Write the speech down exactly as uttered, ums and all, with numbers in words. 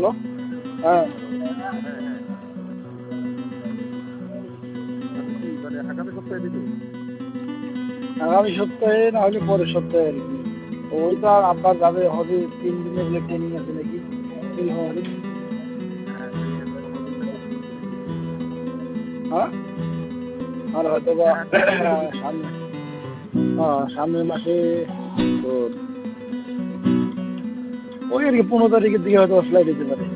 Hello, হ্যাঁ। হ্যাঁ, হ্যাঁ। আপনি কি মানে আগামী সপ্তাহে দিবেন? আগামী সপ্তাহে না হলে পরের সপ্তাহে আর কি। ওই তো আর আব্বা যাবে হবে তিন দিনের বলে ট্রেনিং আছে নাকি এই হবে। হ্যাঁ, ট্রেনিং আছে পনেরো দিন থাকবে তিন দিনে কি হবে? হ্যাঁ, আর হয়তো বা হ্যাঁ, ট্রেনিং আছে তো তিন দিন। সামনে হ্যাঁ সামনের মাসে তো ওই আর কি পনেরো তারিখের দিকে হয়তো ফ্লাইট হতে পারে।